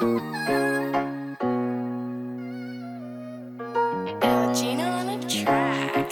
Gina on the track.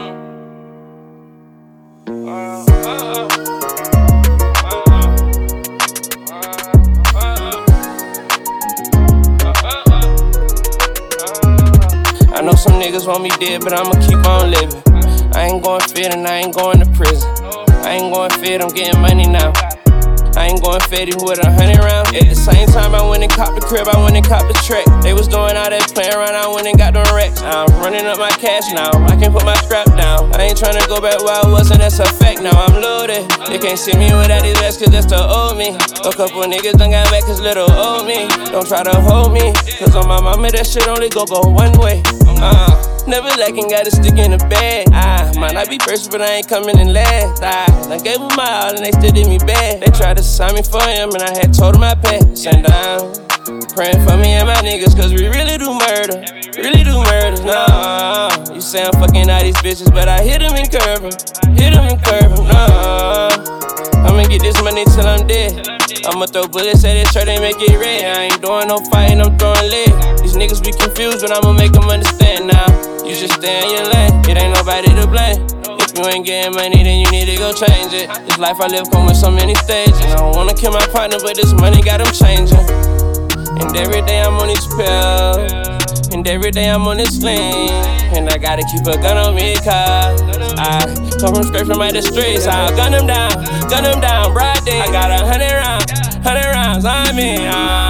I know some niggas want me dead, but I'ma keep on living. I ain't going fit and I ain't going to prison. I ain't going fit, I'm getting money now. I ain't going fetty with 100 rounds. At the same time, I went and copped the crib, I went and copped the track. They was doing all that playing around, I went and got them racks. I'm running up my cash now, I can put my strap down. I ain't tryna go back where I was, and that's a fact. Now I'm loaded. They can't see me without these vests, cause that's the old me. A couple niggas done got back, cause little old me don't try to hold me, cause on my mama, that shit only go one way. Never lacking, got a stick in the bag. Might not be first, but I ain't coming in last. I gave them my all and they still did me bad. They tried to sign me for him and I had told them I passed. And I'm praying for me and my niggas, cause we really do murder. Really do murder, no. You say I'm fucking all these bitches, but I hit them and curve them. Hit them and curve them, no. I'ma get this money till I'm dead. I'ma throw bullets at this shirt and make it red. I ain't doing no fighting, I'm throwing lead. These niggas be confused, but I'ma make them understand now. You should stay in your lane, it ain't nobody to blame. If you ain't getting money, then you need to go change it. This life I live come with so many stages. I don't wanna kill my partner, but this money got him changing. And every day I'm on these pills, and every day I'm on this lean. And I gotta keep a gun on me, cause I come from straight from out the streets. I'll gun them down, broad day. I got 100 rounds on me.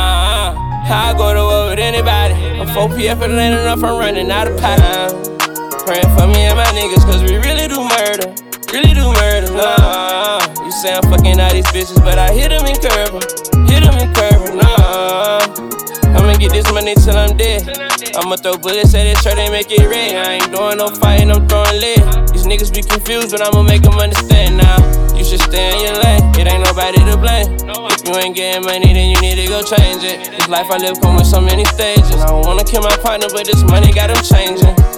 I'll go to war with anybody. I'm 4 PF and it ain't enough, I'm running out of power. Praying for me and my niggas, cause we really do murder. Really do murder, no. You say I'm fucking all these bitches, but I hit them and curve them. Hit them and curve them, no. I'ma get this money till I'm dead. I'ma throw bullets at this shirt and make it red. I ain't doing no fighting, I'm throwing lead. These niggas be confused, but I'ma make them understand now. You should stay in your lane, it ain't nobody to blame. If you ain't getting money, then you need to go change it. This life I live come with so many stages. I don't wanna kill my partner, but this money got him changing.